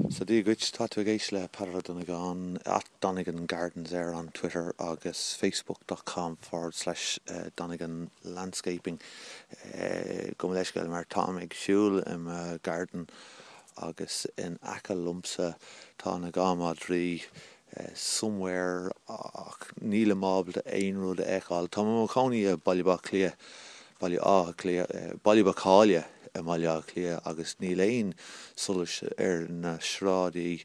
So dí goit tá tú géis le Peadar Donegan at Donegan Gardens on Twitter agus facebook.com/Donegan Landscaping. Go leis gael mar tá ag siúil im garden agus in Acha Lumpsa tá na gámad rí somewhere níle mábal de ein rud eáil. Tá mo cáí a Ballybaclia Ballybacália Amalia clia agus ní léon solas na srádaí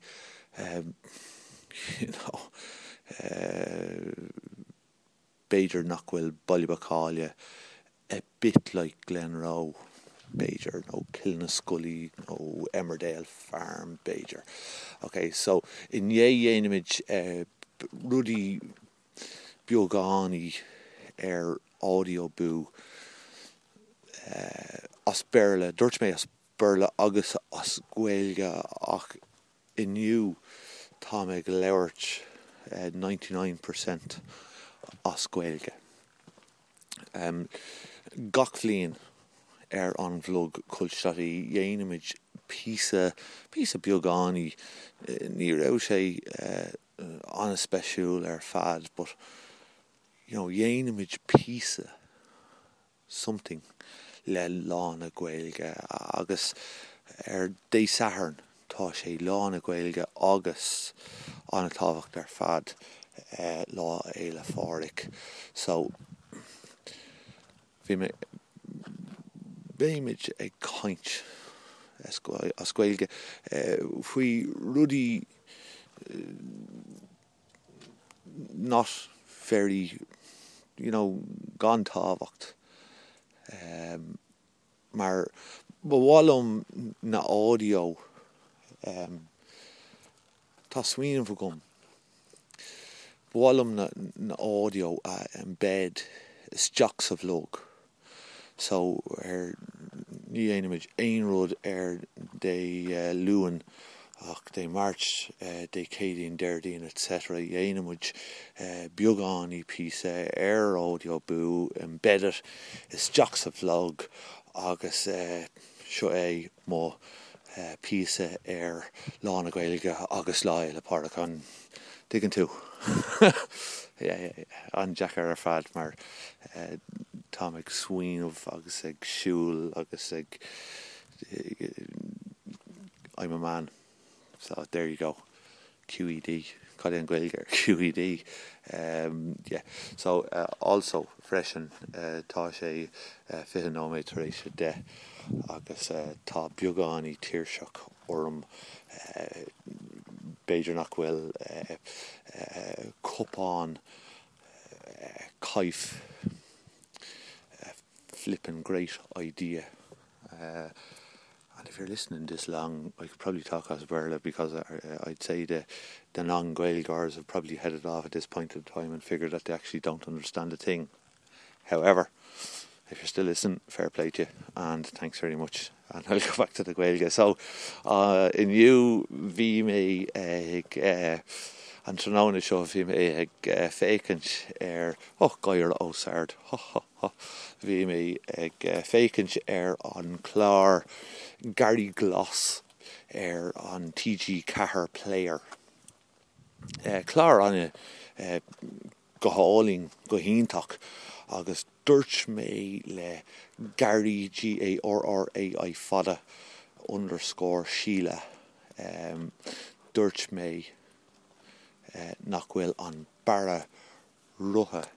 Beidir nach bhfuil Ballybacália a bit like Glenroe Beidir no Kilnascully no Emmerdale Farm Beidir. Okay, so in dhéanamid rudí beagání audio bú as berle, dúirt mé as berle agus as Gaeilge ach inniu tá mé go labhairt 99% as Gaeilge. Gach bhliain an bhlog Coilseachtaí dhéanamid píosa beagání ní raibh sé an speisiúil fad, but dhéanamid píosa something le lána Gaeilge agus dé saharn tá sé lána Gaeilge agus an táhacht fad lá éile fáric. So bhí béimid ag caint as Gaeilge faoi rudí not very gan táhacht. Maar bhálum na audio tá swinam for gum. Bhálum na audio embed is jocks of log. So ní éanamid ein rud dé luan ach dé March dé cédín deirdín etc. Dhéanamid beagání píosa audio bú embedded is jocks of log agus seo é mó píosa lána Gaeilge agus lá éile páirc diggin tú. An Jack fad mar tá ag swinmh agus ag siúil agus ag I'm a man. So there you go. QED. Colin Gaeilge QED. So also freshen tá sé fihanóméid tar éis de agus tá beagání tíirseach orm Beidir nach bhfuil cupán caif flipping great idea. And if you're listening this long, I could probably talk as Berla because I'd say the non-Gaeilgars have probably headed off at this point in time and figured that they actually don't understand a thing. However, if you're still listening, fair play to you, and thanks very much. And I'll go back to the Gaeilge. So, in you, bhí mé ag an tróna seo bhí mé ag fécint Gair Ósard. Bhí mé ag fécint an chlár Gary Gloss an TG Cahir player. Chlár an go háling go híntach agus dúirt mé le Gary GARRAI fada _ Sheila dúirt mé nach bhfuil an bara rutha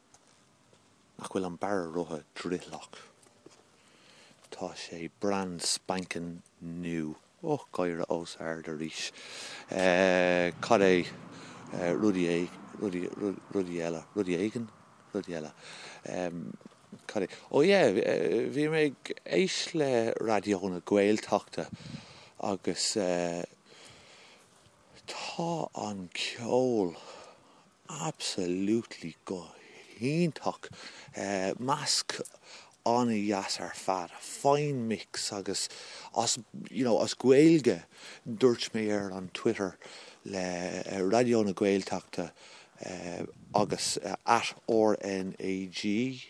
drillach. Tá sé brand spanking new. Gaire Ósard a rís. Cad é Rudy Ella. Bhí mé éis le radióna Gaeltachta agus tá an ceol absolutely go híntach mask an jas fad, fine mix agus as Gaeilge dúirt mé an Twitter le radióna Gaeltachta agus at RNAG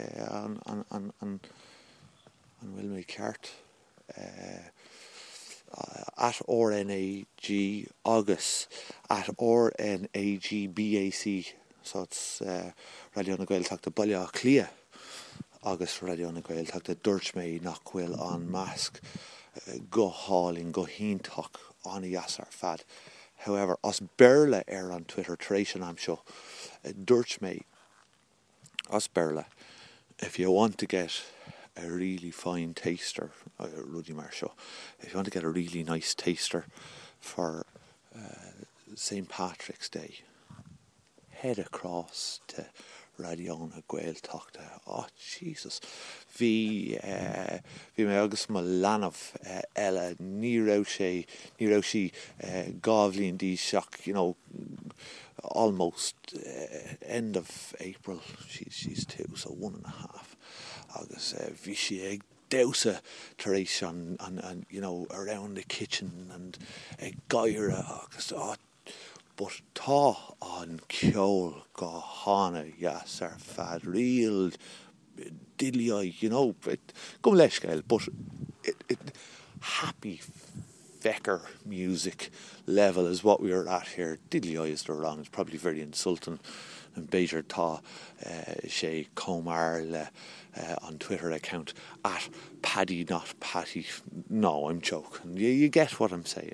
an bhfuil mé ceart at RNAG August at RNAGBAC. So it's Radio na Gaeltachta Baile Clia August Radio na Gaeltachta Dúirt mé nach bhfuil an measc go háling go híntaach an Yasar fad. However, os berla on Twitter Trace I'm sure Dúirt mé os berla, if you want to get a really fine taster, Rudy Marshall, if you want to get a really nice taster for St. Patrick's Day, head across to Radio na Gaeltachta. Oh, Jesus. Bhí mé agus mo leanamh eile ní raibh sí gábhlíonn dí seach, almost end of April. She's 2, so 1.5. Agus bhí sí ag deusa tar éis an around the kitchen and ag gaire agus but tá an ceol go hána Yasar fad real dilly, go leis gael, but it happy fecker music level is what we are at here. Dilly is the wrong, it's probably very insulting. And Beir tá sé Comar le on Twitter account at Paddy not Patty. No, I'm joking. You get what I'm saying.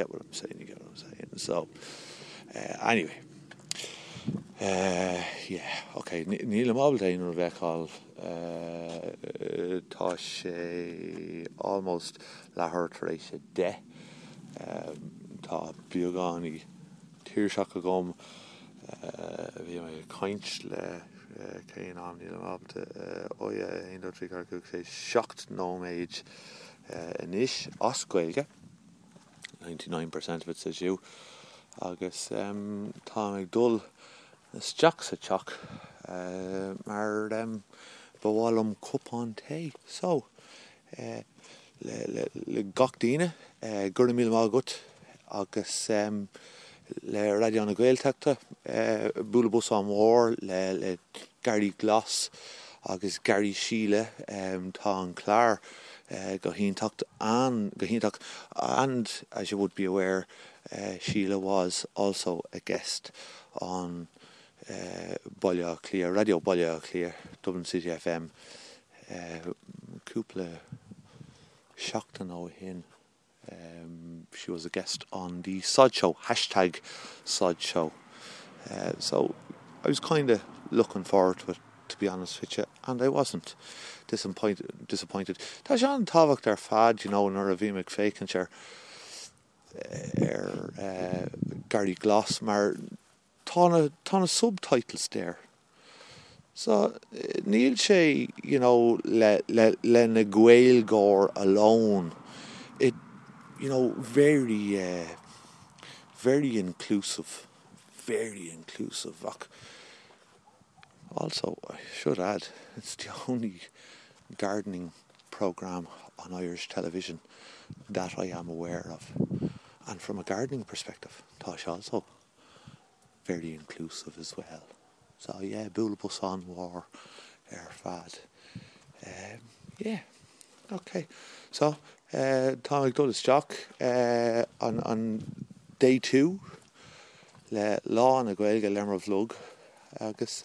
So anyway, okay. Níl mábal daon ar bheicáil tá sé almost lethir tar éis sé 10. Tá beagán tíirseach agam. Bhí mé caint le céan am níl mábal ein dó trí car cúg sé seacht nóméid inis os Gaeilge. 99% of it says you. Agus tá ag dul isteach sa teach mar bhálum cupán té. So le gach daoine gur míle mágat agus le Radio na Gaeltachta búlabus an mór le Gary Gloss agus Gary Sheila tá an clár go híntacht and as you would be aware, Sheila was also a guest on Baile Clia, Radio Baile Clia, Dublin City FM. Cúpla seachtain ó hin. She was a guest on the Sod Show, #SodShow. So I was kind of looking forward to it, to be honest with you, and I wasn't disappointed. Tá sé an tábhacht ar fad, nor a bhí McFakenshire Gary Gloss, mar tána subtitles there. So níl sé, le na Gaeilgeoir alone. It, very inclusive. Also, I should add, it's the only gardening programme on Irish television that I am aware of. And from a gardening perspective, tá sé also very inclusive as well. So yeah, búlabus an war fad. Okay. So tá ag dul isteach on day 2 le lá na Gaeilge lemar vlog agus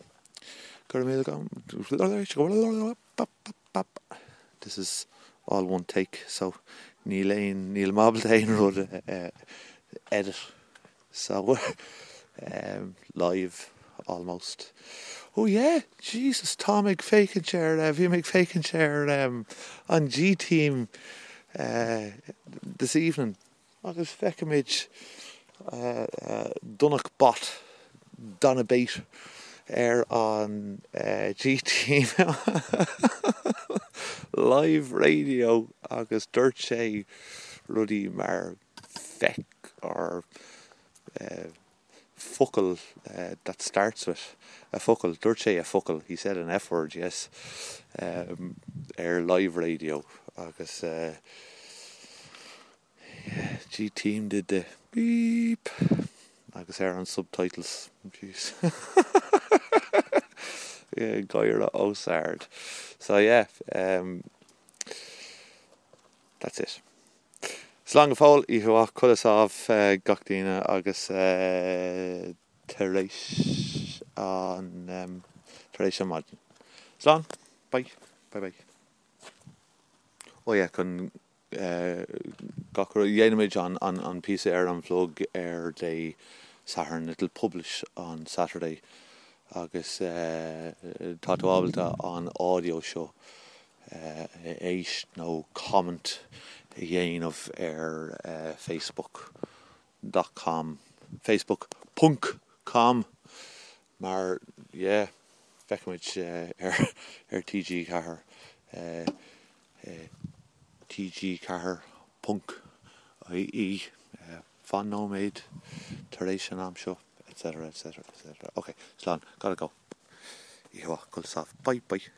this is all one take, so níl mábal daon rud edit. So live almost. Oh yeah, Jesus, Tom McFakenshire, bhí McFakenshire on G Team this evening. Agus feicimid Donach Bot, Donna Bate on G Team live radio agus dúirt sé rudí mar feck or fuckle that starts with a fuckle. Dúirt sé a fuckle. He said an F word, yes. Live radio agus G Team did the beep agus on subtitles. Jeez. Yeah, Gaira Osard. So yeah, that's it. Slán go fáil I bhá chulas gach daoine agus taréis an maidin. Slán, bye. Bye. Ó yeah, chun gachar dhéanaid an píosa an bhlog dé Saturn. It'll publish on Saturday agus tá ábalta an audio show éis nó comment dhéanamh facebook.com mar feicimid TG Cahar TG Cahar .ie fan nóméid taréis an am seo etc. Okay, slán, gotta go. Ihuach, cool stuff. Bye.